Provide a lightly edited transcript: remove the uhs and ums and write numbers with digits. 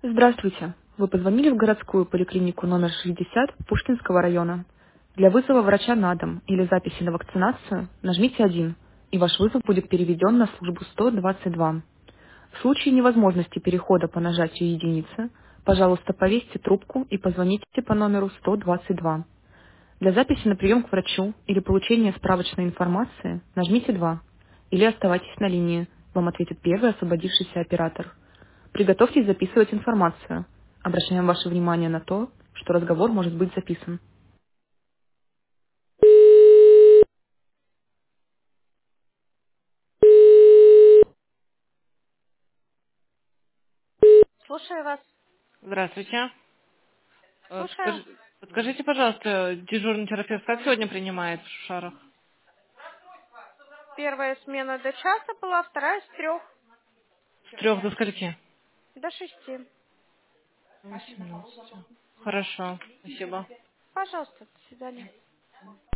Здравствуйте. Вы позвонили в городскую поликлинику номер 60 Пушкинского района. Для вызова врача на дом или записи на вакцинацию нажмите 1, и ваш вызов будет переведен на службу 122. В случае невозможности перехода по нажатию единицы, пожалуйста, повесьте трубку и позвоните по номеру 122. Для записи на прием к врачу или получения справочной информации нажмите 2. Или оставайтесь на линии. Вам ответит первый освободившийся оператор. Приготовьтесь записывать информацию. Обращаем ваше внимание на то, что разговор может быть записан. Слушаю вас. Здравствуйте. Слушаю. Подскажите, пожалуйста, дежурный терапевт как сегодня принимает в Шарах? Первая смена до часа была, вторая с 3 С 3 до скольки? до 6. 18. Хорошо, спасибо. Пожалуйста, до свидания.